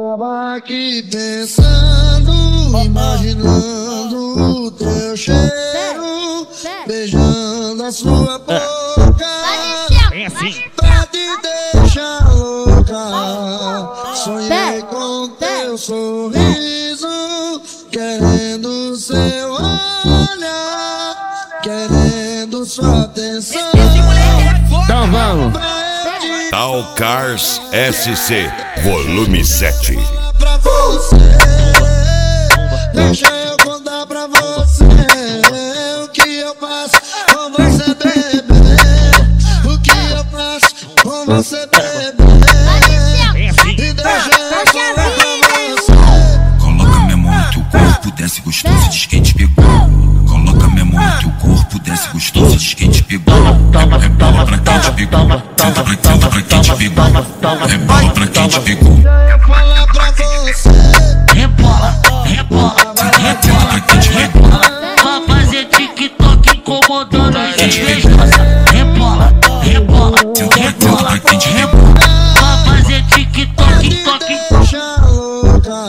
Tava aqui pensando, imaginando o teu cheiro, beijando a sua boca, pra te deixar louca. Sonhei com teu sorriso, querendo seu olhar, querendo sua atenção. Então vamos. Tal Cars SC Volume 7. Pra você, deixa eu contar pra você o que eu faço com você, bebê. O que eu faço com você, bebê. E deixa eu contar pra você. Coloca minha mão no teu corpo, desce gostoso, diz quem te pegou. Coloca minha mão no teu corpo, desce gostoso, diz quem te pegou. Rebola pra quem te pegou. Tenta pra quem te pegou. Rebola pra quem te pegou. Eu falar pra você. Rebola pra quem te pegou. Pra fazer TikTok incomodando a gente. Rebola pra quem te pegou. pra fazer TikTok, Deixa louca,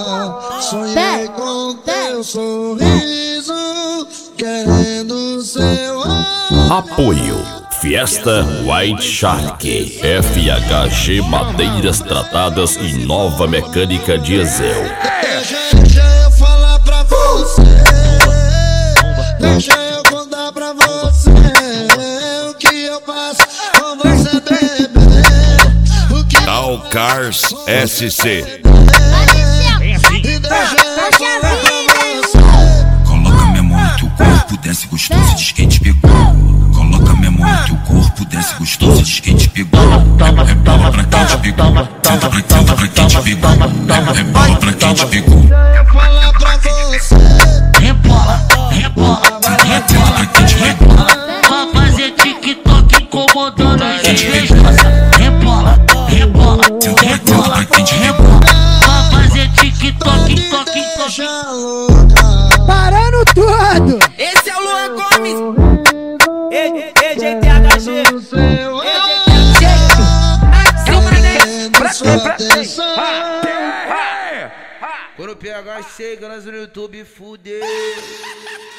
sonhei com teu sorriso, querendo seu olhar. Apoio Fiesta White Shark, FHG Madeiras Tratadas e Nova Mecânica Diesel. Deixa eu falar pra você, deixa eu contar pra você o que eu faço com você, bebê. O que Tal Cars SC. e deixa eu falar pra você. Coloca minha mão no teu corpo, desce gostoso, diz quem te pegou. Coloca minha mão no teu corpo, desce gostoso, diz quem te pegou. Rebola pra quem te pegou. Tenta pra quem te pegou. Rebola pra quem te pegou. Eu falar pra você. rebola Pra quem te pegou. pra fazer TikTok incomodando a gente. Rebola Pra quem te pegou. pra fazer TikTok, Deixa louca. Parando tudo. Esse é o Luan Gomes, EGTHG, Atenção. Quando o PH chega, nós no YouTube fudeu.